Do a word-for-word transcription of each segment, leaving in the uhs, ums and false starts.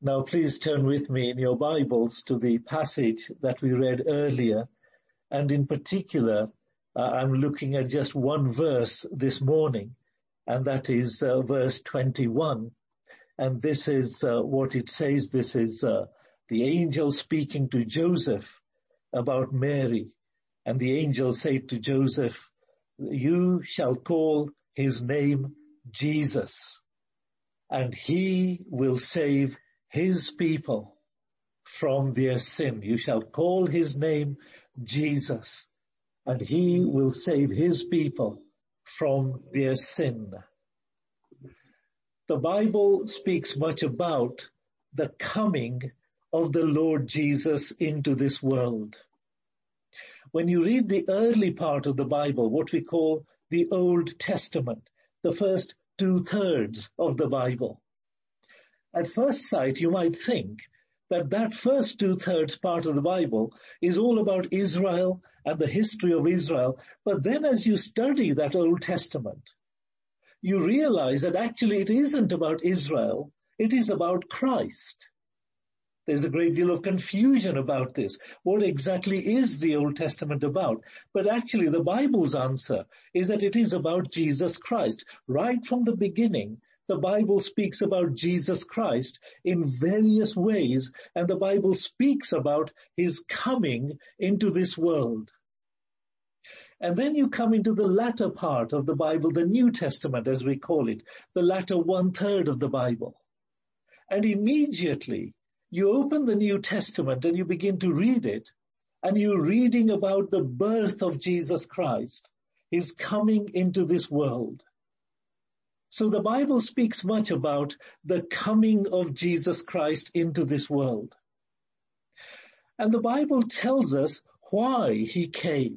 Now please turn with me in your Bibles to the passage that we read earlier, and in particular uh, I'm looking at just one verse this morning, and that is uh, verse twenty-one. And this is uh, what it says. This is uh, the angel speaking to Joseph about Mary. And the angel said to Joseph, "You shall call his name Jesus, and he will save his people from their sin." You shall call his name Jesus, and he will save his people from their sin. The Bible speaks much about the coming of the Lord Jesus into this world. When you read the early part of the Bible, what we call the Old Testament, the first two-thirds of the Bible, at first sight, you might think that that first two-thirds part of the Bible is all about Israel and the history of Israel. But then as you study that Old Testament, you realize that actually it isn't about Israel, it is about Christ. There's a great deal of confusion about this. What exactly is the Old Testament about? But actually the Bible's answer is that it is about Jesus Christ. Right from the beginning, the Bible speaks about Jesus Christ in various ways, and the Bible speaks about his coming into this world. And then you come into the latter part of the Bible, the New Testament as we call it, the latter one-third of the Bible. And immediately you open the New Testament and you begin to read it, and you're reading about the birth of Jesus Christ, his coming into this world. So the Bible speaks much about the coming of Jesus Christ into this world. And the Bible tells us why he came.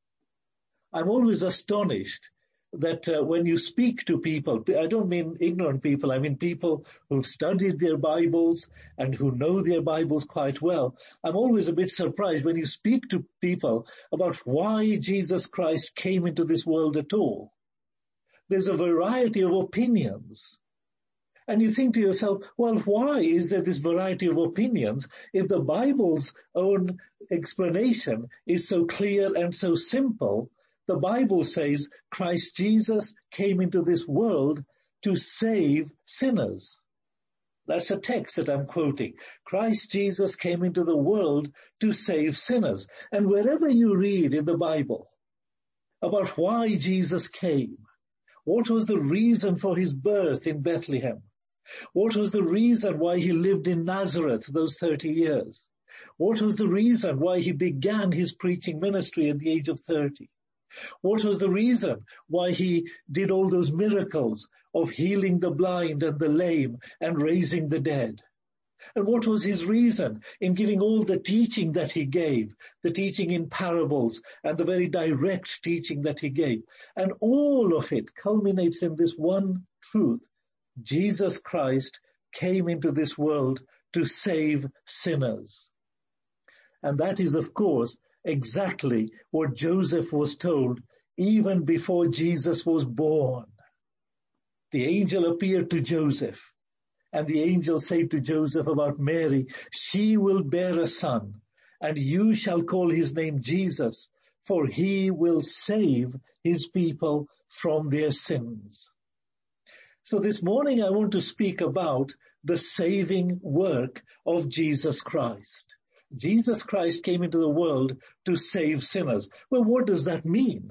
I'm always astonished that uh, when you speak to people, I don't mean ignorant people, I mean people who've studied their Bibles and who know their Bibles quite well. I'm always a bit surprised when you speak to people about why Jesus Christ came into this world at all. There's a variety of opinions. And you think to yourself, well, why is there this variety of opinions if the Bible's own explanation is so clear and so simple? The Bible says Christ Jesus came into this world to save sinners. That's a text that I'm quoting. Christ Jesus came into the world to save sinners. And wherever you read in the Bible about why Jesus came, what was the reason for his birth in Bethlehem? What was the reason why he lived in Nazareth those thirty years? What was the reason why he began his preaching ministry at the age of thirty? What was the reason why he did all those miracles of healing the blind and the lame and raising the dead? And what was his reason in giving all the teaching that he gave, the teaching in parables and the very direct teaching that he gave? And all of it culminates in this one truth. Jesus Christ came into this world to save sinners. And that is, of course, exactly what Joseph was told even before Jesus was born. The angel appeared to Joseph. And the angel said to Joseph about Mary, "She will bear a son, and you shall call his name Jesus, for he will save his people from their sins." So this morning I want to speak about the saving work of Jesus Christ. Jesus Christ came into the world to save sinners. Well, what does that mean?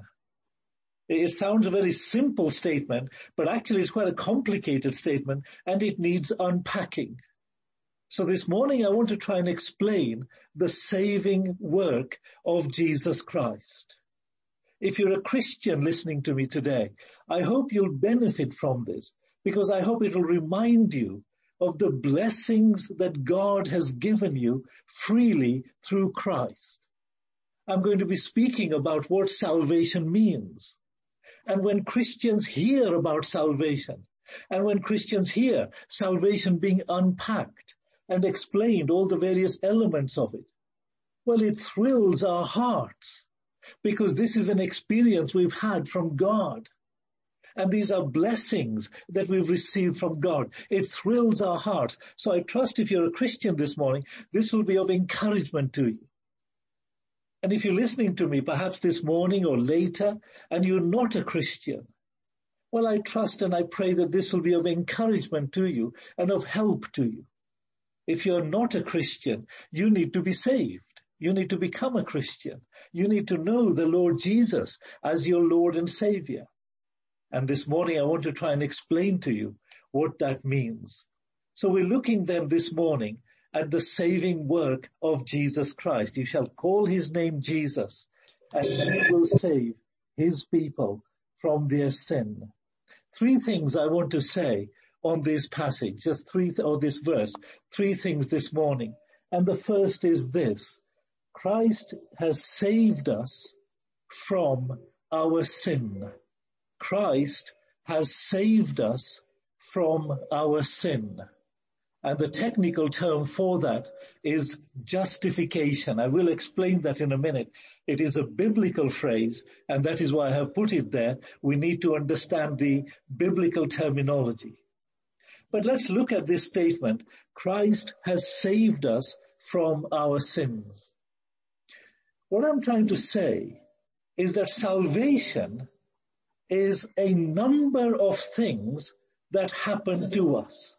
It sounds a very simple statement, but actually it's quite a complicated statement, and it needs unpacking. So this morning I want to try and explain the saving work of Jesus Christ. If you're a Christian listening to me today, I hope you'll benefit from this, because I hope it will remind you of the blessings that God has given you freely through Christ. I'm going to be speaking about what salvation means. And when Christians hear about salvation, and when Christians hear salvation being unpacked and explained, all the various elements of it, well, it thrills our hearts, because this is an experience we've had from God. And these are blessings that we've received from God. It thrills our hearts. So I trust if you're a Christian this morning, this will be of encouragement to you. And if you're listening to me, perhaps this morning or later, and you're not a Christian, well, I trust and I pray that this will be of encouragement to you and of help to you. If you're not a Christian, you need to be saved. You need to become a Christian. You need to know the Lord Jesus as your Lord and Savior. And this morning I want to try and explain to you what that means. So we're looking then this morning at the saving work of Jesus Christ. You shall call his name Jesus, and he will save his people from their sin. Three things I want to say on this passage, just three, th- or this verse, three things this morning. And the first is this: Christ has saved us from our sin. Christ has saved us from our sin. And the technical term for that is justification. I will explain that in a minute. It is a biblical phrase, and that is why I have put it there. We need to understand the biblical terminology. But let's look at this statement. Christ has saved us from our sins. What I'm trying to say is that salvation is a number of things that happen to us.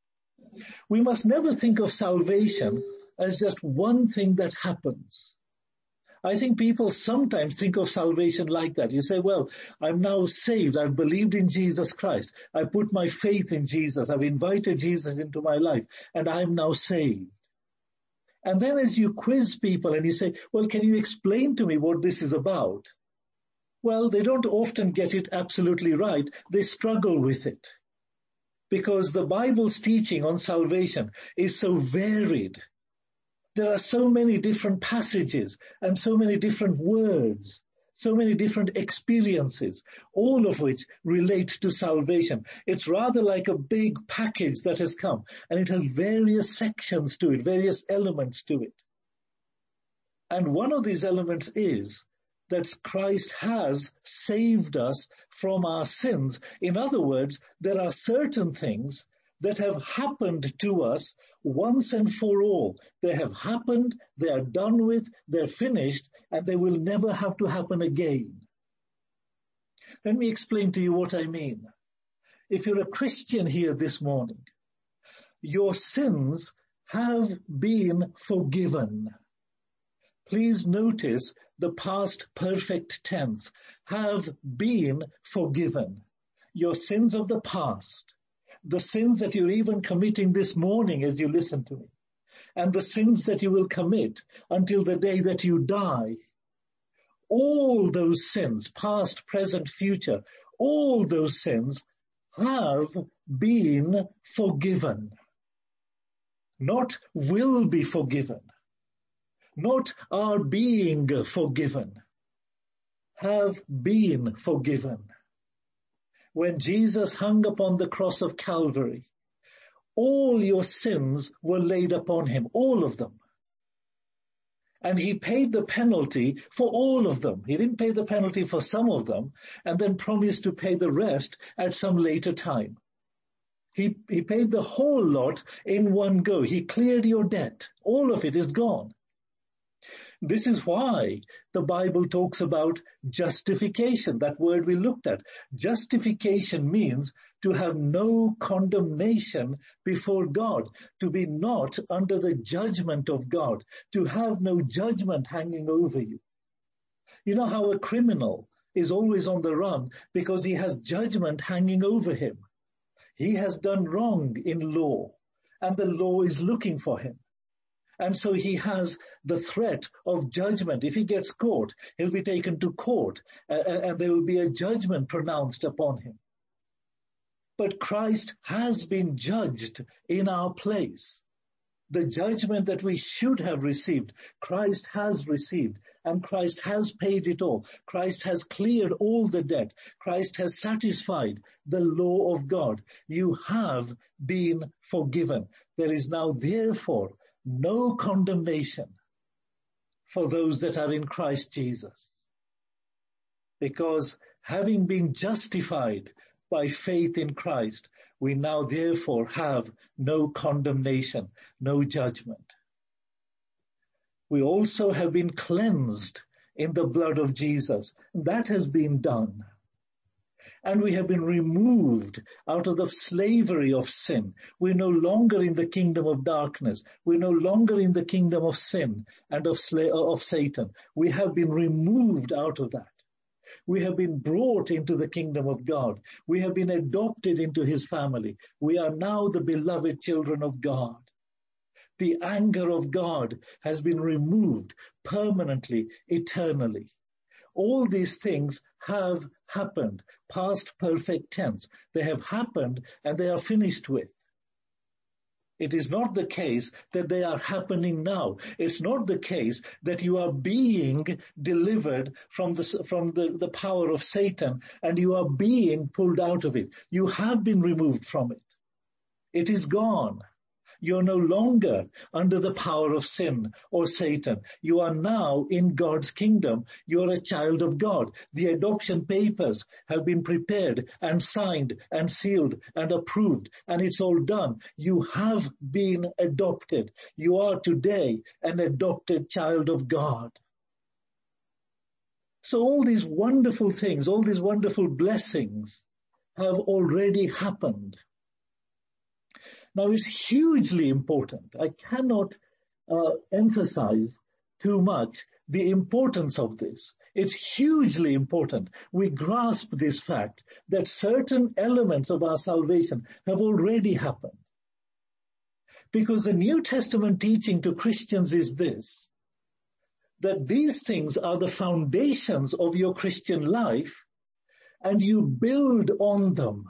We must never think of salvation as just one thing that happens. I think people sometimes think of salvation like that. You say, well, I'm now saved. I've believed in Jesus Christ. I put my faith in Jesus. I've invited Jesus into my life, and I'm now saved. And then as you quiz people and you say, well, can you explain to me what this is about? Well, they don't often get it absolutely right. They struggle with it. Because the Bible's teaching on salvation is so varied. There are so many different passages and so many different words, so many different experiences, all of which relate to salvation. It's rather like a big package that has come, and it has various sections to it, various elements to it. And one of these elements is that Christ has saved us from our sins. In other words, there are certain things that have happened to us once and for all. They have happened, they are done with, they're finished, and they will never have to happen again. Let me explain to you what I mean. If you're a Christian here this morning, your sins have been forgiven. Please notice the past perfect tense, have been forgiven. Your sins of the past, the sins that you're even committing this morning as you listen to me, and the sins that you will commit until the day that you die, all those sins, past, present, future, all those sins have been forgiven. Not will be forgiven. Not are being forgiven, have been forgiven. When Jesus hung upon the cross of Calvary, all your sins were laid upon him, all of them. And he paid the penalty for all of them. He didn't pay the penalty for some of them and then promised to pay the rest at some later time. He, he paid the whole lot in one go. He cleared your debt. All of it is gone. This is why the Bible talks about justification, that word we looked at. Justification means to have no condemnation before God, to be not under the judgment of God, to have no judgment hanging over you. You know how a criminal is always on the run because he has judgment hanging over him. He has done wrong in law, and the law is looking for him. And so he has the threat of judgment. If he gets caught, he'll be taken to court, uh, and there will be a judgment pronounced upon him. But Christ has been judged in our place. The judgment that we should have received, Christ has received, and Christ has paid it all. Christ has cleared all the debt. Christ has satisfied the law of God. You have been forgiven. There is now therefore no condemnation for those that are in Christ Jesus. Because having been justified by faith in Christ, we now therefore have no condemnation, no judgment. We also have been cleansed in the blood of Jesus. That has been done. And we have been removed out of the slavery of sin. We're no longer in the kingdom of darkness. We're no longer in the kingdom of sin and of, sla- of Satan. We have been removed out of that. We have been brought into the kingdom of God. We have been adopted into his family. We are now the beloved children of God. The anger of God has been removed permanently, eternally. All these things have happened, past perfect tense. They have happened and they are finished with. It is not the case that they are happening now. It's not the case that you are being delivered from the, from the, the power of Satan and you are being pulled out of it. You have been removed from it. It is gone. You're no longer under the power of sin or Satan. You are now in God's kingdom. You're a child of God. The adoption papers have been prepared and signed and sealed and approved, and it's all done. You have been adopted. You are today an adopted child of God. So all these wonderful things, all these wonderful blessings have already happened. Now, it's hugely important. I cannot uh, emphasize too much the importance of this. It's hugely important. We grasp this fact that certain elements of our salvation have already happened. Because the New Testament teaching to Christians is this, that these things are the foundations of your Christian life, and you build on them.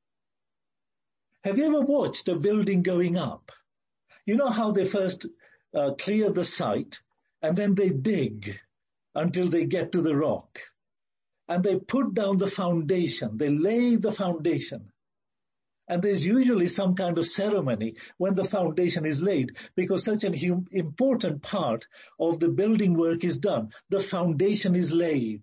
Have you ever watched a building going up? You know how they first uh, clear the site and then they dig until they get to the rock. And they put down the foundation. They lay the foundation. And there's usually some kind of ceremony when the foundation is laid because such an hum- important part of the building work is done. The foundation is laid.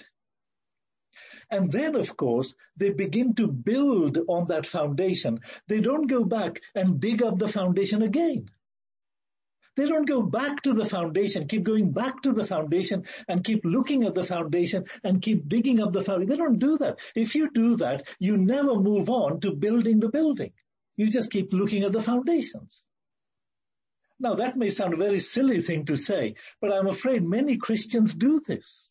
And then, of course, they begin to build on that foundation. They don't go back and dig up the foundation again. They don't go back to the foundation, keep going back to the foundation and keep looking at the foundation and keep digging up the foundation. They don't do that. If you do that, you never move on to building the building. You just keep looking at the foundations. Now, that may sound a very silly thing to say, but I'm afraid many Christians do this.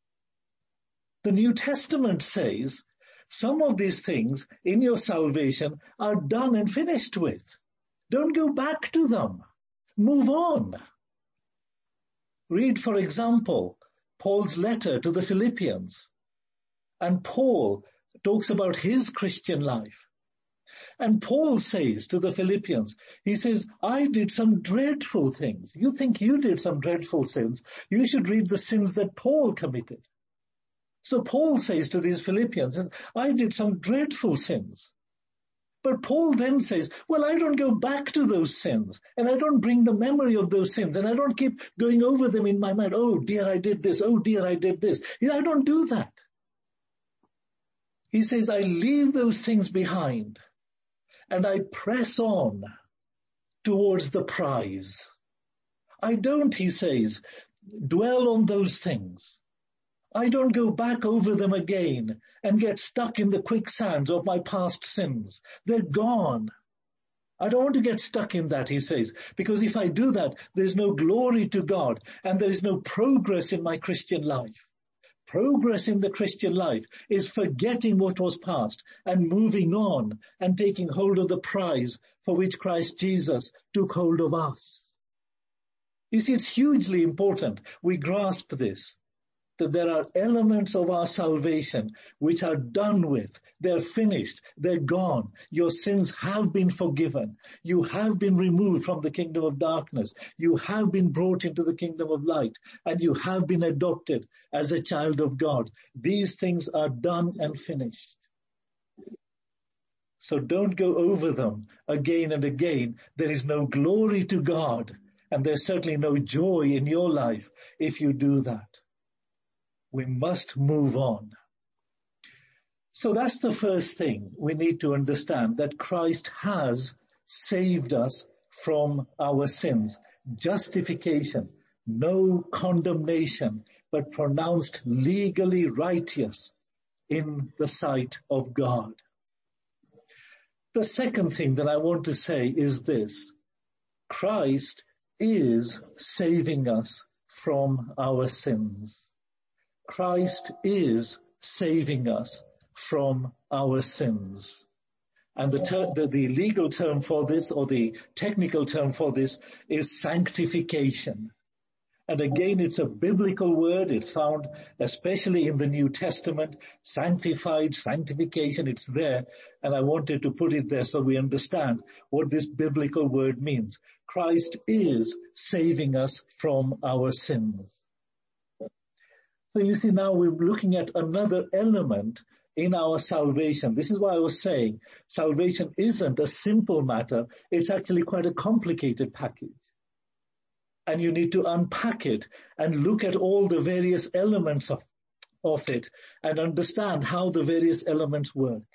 The New Testament says some of these things in your salvation are done and finished with. Don't go back to them. Move on. Read, for example, Paul's letter to the Philippians. And Paul talks about his Christian life. And Paul says to the Philippians, he says, I did some dreadful things. You think you did some dreadful sins. You should read the sins that Paul committed. So Paul says to these Philippians, I did some dreadful sins. But Paul then says, well, I don't go back to those sins, and I don't bring the memory of those sins, and I don't keep going over them in my mind. Oh, dear, I did this. Oh, dear, I did this. I don't do that. He says, I leave those things behind, and I press on towards the prize. I don't, he says, dwell on those things. I don't go back over them again and get stuck in the quicksands of my past sins. They're gone. I don't want to get stuck in that, he says, because if I do that, there's no glory to God and there is no progress in my Christian life. Progress in the Christian life is forgetting what was past and moving on and taking hold of the prize for which Christ Jesus took hold of us. You see, it's hugely important we grasp this, that there are elements of our salvation which are done with. They're finished. They're gone. Your sins have been forgiven. You have been removed from the kingdom of darkness. You have been brought into the kingdom of light, and you have been adopted as a child of God. These things are done and finished. So don't go over them again and again. There is no glory to God, and there's certainly no joy in your life if you do that. We must move on. So that's the first thing we need to understand, that Christ has saved us from our sins. Justification, no condemnation, but pronounced legally righteous in the sight of God. The second thing that I want to say is this: Christ is saving us from our sins. Christ is saving us from our sins. And the, ter- the, the legal term for this, or the technical term for this, is sanctification. And again, it's a biblical word. It's found especially in the New Testament. Sanctified, sanctification, it's there. And I wanted to put it there so we understand what this biblical word means. Christ is saving us from our sins. So you see, now we're looking at another element in our salvation. This is why I was saying salvation isn't a simple matter. It's actually quite a complicated package. And you need to unpack it and look at all the various elements of, of it and understand how the various elements work.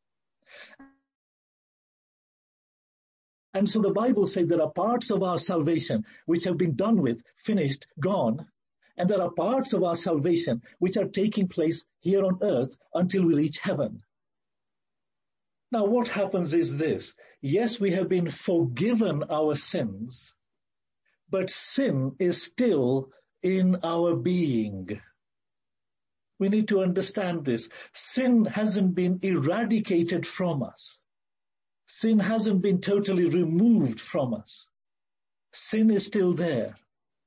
And so the Bible says there are parts of our salvation which have been done with, finished, gone. And there are parts of our salvation which are taking place here on earth until we reach heaven. Now what happens is this: yes, we have been forgiven our sins, but sin is still in our being. We need to understand this. Sin hasn't been eradicated from us. Sin hasn't been totally removed from us. Sin is still there.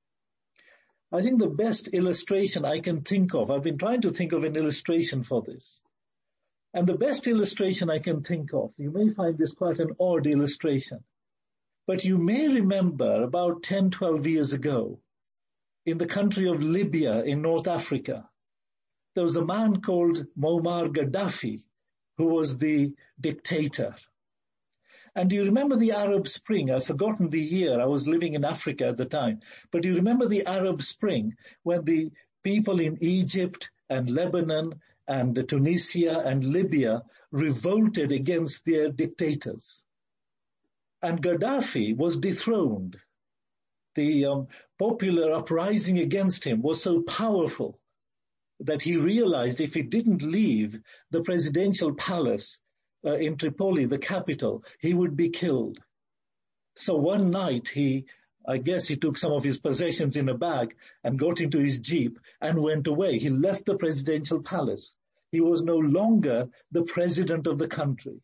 I think the best illustration I can think of, I've been trying to think of an illustration for this. And the best illustration I can think of, you may find this quite an odd illustration, but you may remember about ten, twelve years ago, in the country of Libya in North Africa, there was a man called Muammar Gaddafi, who was the dictator. And do you remember the Arab Spring? I've forgotten the year. I was living in Africa at the time. But do you remember the Arab Spring when the people in Egypt and Lebanon and Tunisia and Libya revolted against their dictators? And Gaddafi was dethroned. The um, popular uprising against him was so powerful that he realized if he didn't leave the presidential palace Uh, in Tripoli, the capital, he would be killed. So one night he, I guess he took some of his possessions in a bag and got into his jeep and went away. He left the presidential palace. He was no longer the president of the country.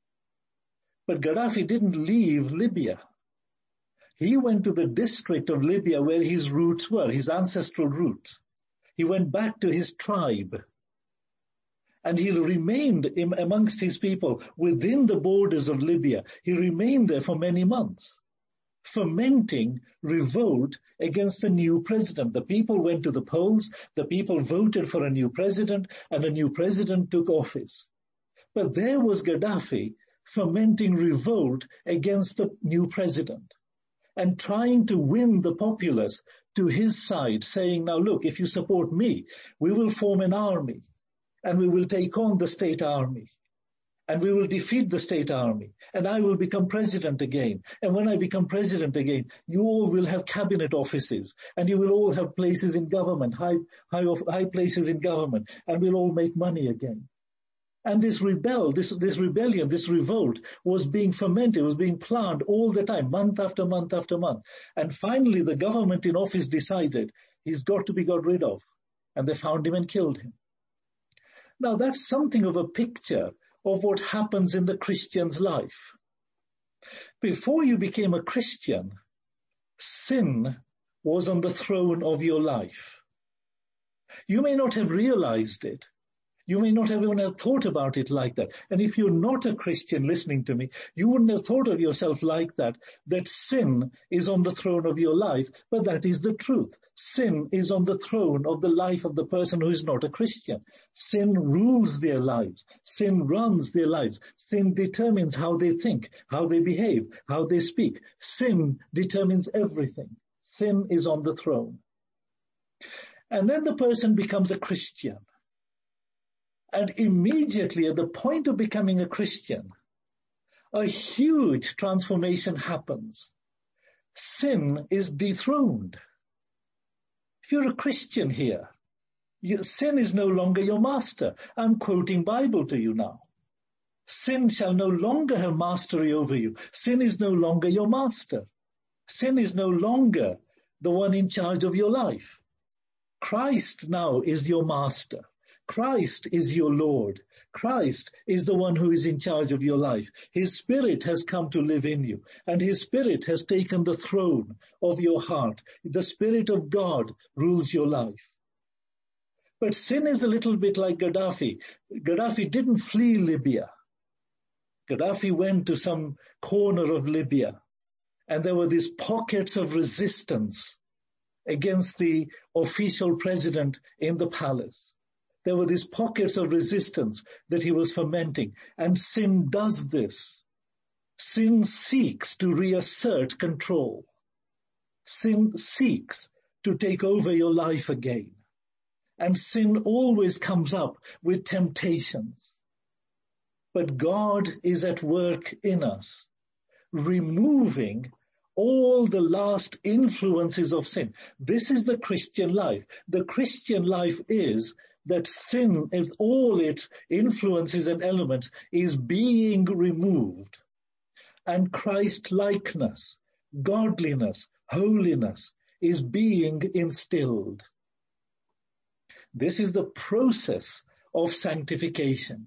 But Gaddafi didn't leave Libya. He went to the district of Libya where his roots were, his ancestral roots. He went back to his tribe. And he remained in, amongst his people within the borders of Libya. He remained there for many months, fomenting revolt against the new president. The people went to the polls, the people voted for a new president, and a new president took office. But there was Gaddafi fomenting revolt against the new president and trying to win the populace to his side, saying, now look, if you support me, we will form an army. And we will take on the state army. And we will defeat the state army. And I will become president again. And when I become president again, you all will have cabinet offices. And you will all have places in government, high, high, high places in government. And we'll all make money again. And this rebel, this, this rebellion, this revolt was being fermented, was being planned all the time, month after month after month. And finally, the government in office decided he's got to be got rid of. And they found him and killed him. Now that's something of a picture of what happens in the Christian's life. Before you became a Christian, sin was on the throne of your life. You may not have realized it. You may not have even have thought about it like that. And if you're not a Christian listening to me, you wouldn't have thought of yourself like that, that sin is on the throne of your life. But that is the truth. Sin is on the throne of the life of the person who is not a Christian. Sin rules their lives. Sin runs their lives. Sin determines how they think, how they behave, how they speak. Sin determines everything. Sin is on the throne. And then the person becomes a Christian. And immediately at the point of becoming a Christian, a huge transformation happens. Sin is dethroned. If you're a Christian here, you, sin is no longer your master. I'm quoting Bible to you now. Sin shall no longer have mastery over you. Sin is no longer your master. Sin is no longer the one in charge of your life. Christ now is your master. Christ is your Lord. Christ is the one who is in charge of your life. His Spirit has come to live in you, and His Spirit has taken the throne of your heart. The Spirit of God rules your life. But sin is a little bit like Gaddafi. Gaddafi didn't flee Libya. Gaddafi went to some corner of Libya, and there were these pockets of resistance against the official president in the palace. There were these pockets of resistance that he was fermenting. And sin does this. Sin seeks to reassert control. Sin seeks to take over your life again. And sin always comes up with temptations. But God is at work in us, removing all the last influences of sin. This is the Christian life. The Christian life is that sin, with all its influences and elements, is being removed. And Christ-likeness, godliness, holiness is being instilled. This is the process of sanctification.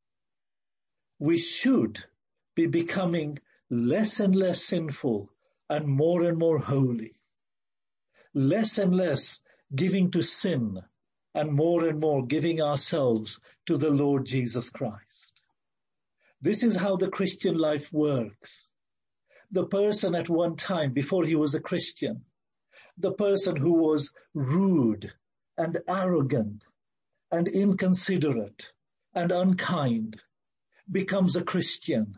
We should be becoming less and less sinful and more and more holy. Less and less giving to sin and more and more giving ourselves to the Lord Jesus Christ. This is how the Christian life works. The person at one time, before he was a Christian, the person who was rude and arrogant and inconsiderate and unkind, becomes a Christian.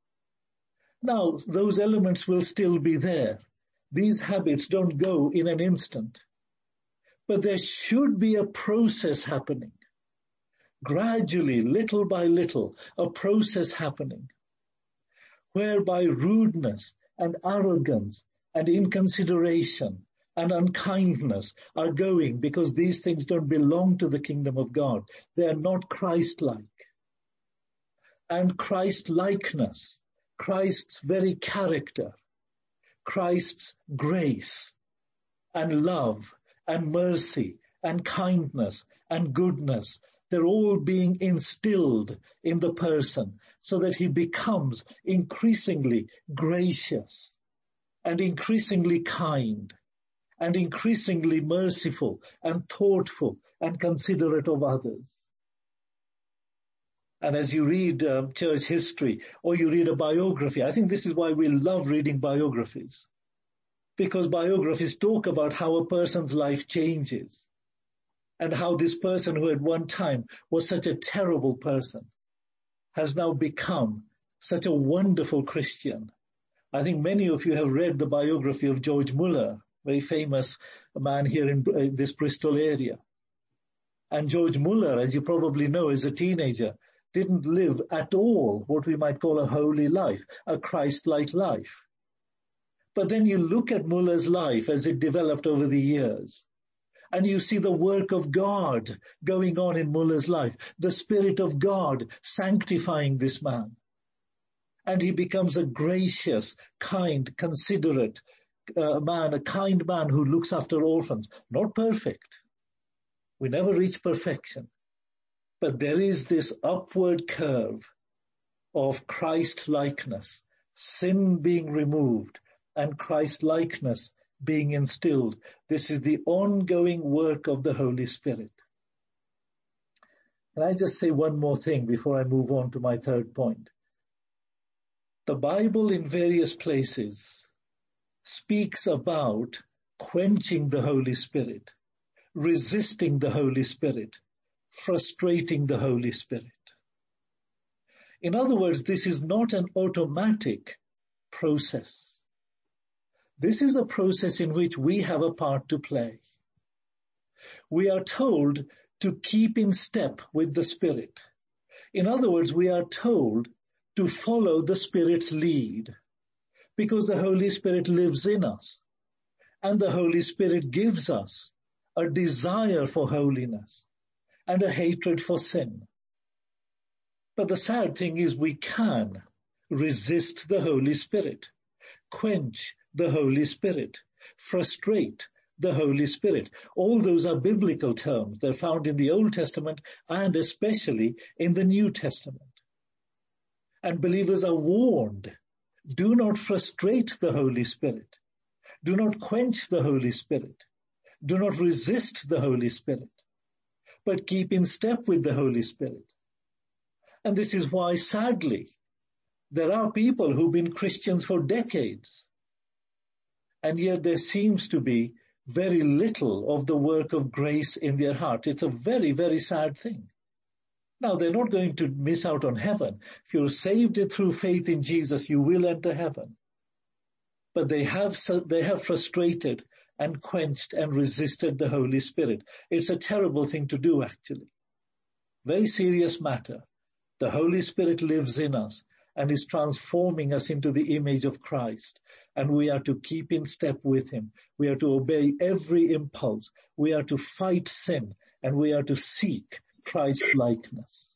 Now, those elements will still be there. These habits don't go in an instant. But there should be a process happening. Gradually, little by little, a process happening, whereby rudeness and arrogance and inconsideration and unkindness are going, because these things don't belong to the kingdom of God. They are not Christ-like. And Christ-likeness, Christ's very character, Christ's grace and love and mercy and kindness and goodness, they're all being instilled in the person so that he becomes increasingly gracious and increasingly kind and increasingly merciful and thoughtful and considerate of others. And as you read uh, church history or you read a biography, I think this is why we love reading biographies. Because biographies talk about how a person's life changes and how this person who at one time was such a terrible person has now become such a wonderful Christian. I think many of you have read the biography of George Muller, very famous man here in uh, this Bristol area. And George Muller, as you probably know, as a teenager, didn't live at all what we might call a holy life, a Christ-like life. But then you look at Muller's life as it developed over the years, and you see the work of God going on in Muller's life, the Spirit of God sanctifying this man. And he becomes a gracious, kind, considerate uh, man, a kind man who looks after orphans. Not perfect. We never reach perfection. But there is this upward curve of Christ-likeness, sin being removed, and Christ-likeness being instilled. This is the ongoing work of the Holy Spirit. Can I just say one more thing before I move on to my third point? The Bible in various places speaks about quenching the Holy Spirit, resisting the Holy Spirit, frustrating the Holy Spirit. In other words, this is not an automatic process. This is a process in which we have a part to play. We are told to keep in step with the Spirit. In other words, we are told to follow the Spirit's lead because the Holy Spirit lives in us and the Holy Spirit gives us a desire for holiness and a hatred for sin. But the sad thing is we can resist the Holy Spirit, quench the Holy Spirit, frustrate the Holy Spirit. All those are biblical terms. They're found in the Old Testament and especially in the New Testament. And believers are warned, do not frustrate the Holy Spirit. Do not quench the Holy Spirit. Do not resist the Holy Spirit, but keep in step with the Holy Spirit. And this is why, sadly, there are people who've been Christians for decades, and yet there seems to be very little of the work of grace in their heart. It's a very, very sad thing. Now, they're not going to miss out on heaven. If you're saved through faith in Jesus, you will enter heaven. But they have, they have frustrated and quenched and resisted the Holy Spirit. It's a terrible thing to do, actually. Very serious matter. The Holy Spirit lives in us and is transforming us into the image of Christ. And we are to keep in step with him. We are to obey every impulse. We are to fight sin, and we are to seek Christ's likeness.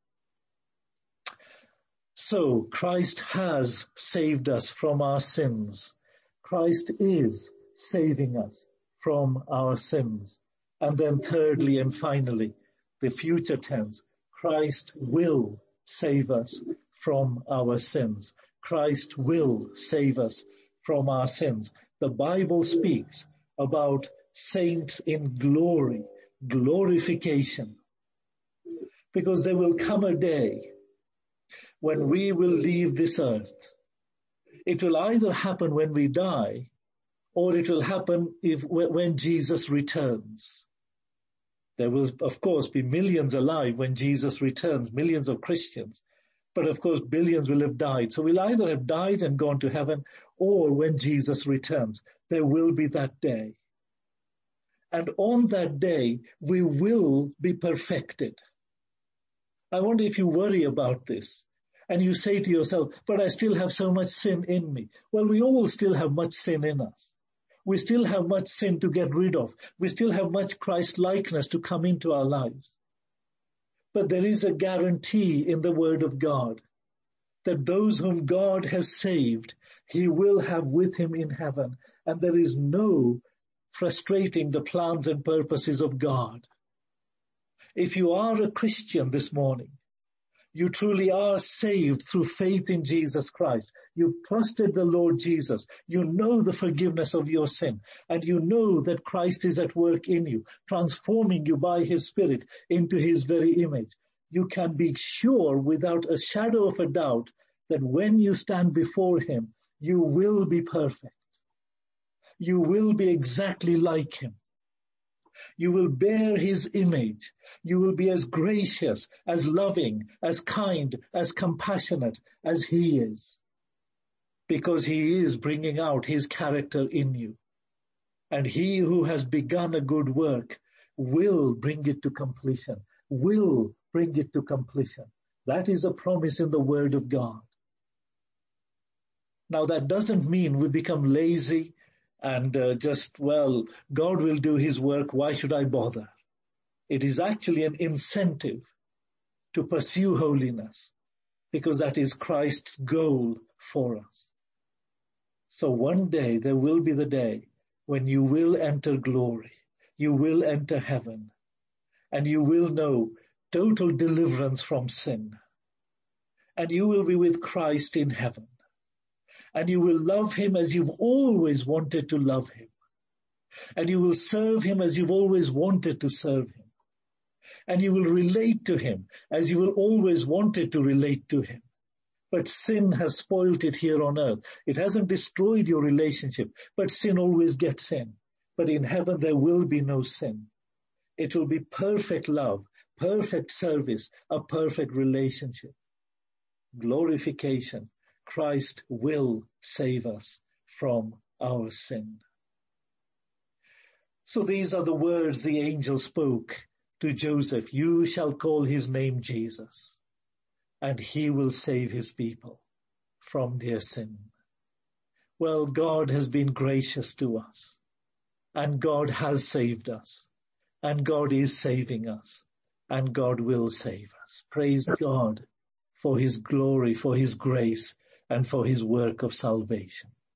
So Christ has saved us from our sins. Christ is saving us from our sins. And then thirdly and finally, the future tense, Christ will save us from our sins. Christ will save us from our sins. The Bible speaks about saints in glory, glorification, because there will come a day when we will leave this earth. It will either happen when we die, or it will happen if when Jesus returns. There will, of course, be millions alive when Jesus returns, millions of Christians. But of course, billions will have died. So we'll either have died and gone to heaven, or when Jesus returns, there will be that day. And on that day, we will be perfected. I wonder if you worry about this and you say to yourself, but I still have so much sin in me. Well, we all still have much sin in us. We still have much sin to get rid of. We still have much Christ-likeness to come into our lives. But there is a guarantee in the Word of God that those whom God has saved, he will have with him in heaven. And there is no frustrating the plans and purposes of God. If you are a Christian this morning, you truly are saved through faith in Jesus Christ. You've trusted the Lord Jesus. You know the forgiveness of your sin. And you know that Christ is at work in you, transforming you by his Spirit into his very image. You can be sure without a shadow of a doubt that when you stand before him, you will be perfect. You will be exactly like him. You will bear his image. You will be as gracious, as loving, as kind, as compassionate as he is. Because he is bringing out his character in you. And he who has begun a good work will bring it to completion. Will bring it to completion. That is a promise in the Word of God. Now that doesn't mean we become lazy and uh, just, well, God will do his work, why should I bother? It is actually an incentive to pursue holiness, because that is Christ's goal for us. So one day there will be the day when you will enter glory, you will enter heaven, and you will know total deliverance from sin. And you will be with Christ in heaven. And you will love him as you've always wanted to love him. And you will serve him as you've always wanted to serve him. And you will relate to him as you will always wanted to relate to him. But sin has spoiled it here on earth. It hasn't destroyed your relationship, but sin always gets in. But in heaven there will be no sin. It will be perfect love, perfect service, a perfect relationship. Glorification. Christ will save us from our sin. So these are the words the angel spoke to Joseph, you shall call his name Jesus, and he will save his people from their sin. Well, God has been gracious to us, and God has saved us, and God is saving us, and God will save us. Praise God for his glory, for his grace, and for his work of salvation.